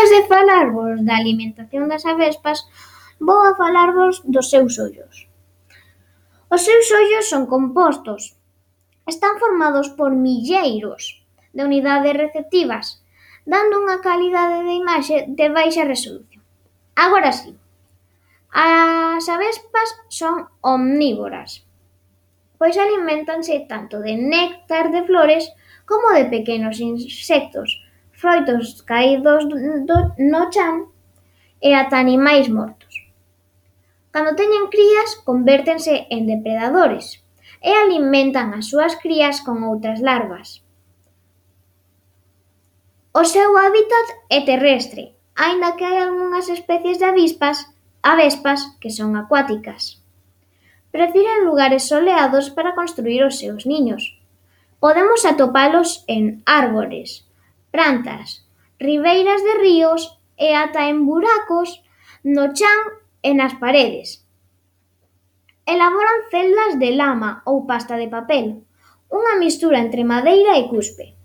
vez de falarvos da alimentación das avespas, vou a falarvos dos seus ollos. Os seus ollos son compostos. Están formados por milleiros de unidades receptivas, dando unha calidade de imaxe de baixa resolución. Agora si, as avespas son omnívoras, pois aliméntanse tanto de néctar de flores como de pequenos insectos, froitos caídos no chan e ata animais mortos. Cando teñen crías, convértense en depredadores e alimentan as súas crías con outras larvas. O seu hábitat é terrestre, aínda que hai algunhas especies de avespas que son acuáticas. Prefiren lugares soleados para construír os seus niños. Podemos atopalos en árbores, plantas, ribeiras de ríos e ata en buracos no chan e nas paredes. Elaboran celdas de lama ou pasta de papel, unha mistura entre madeira e cuspe.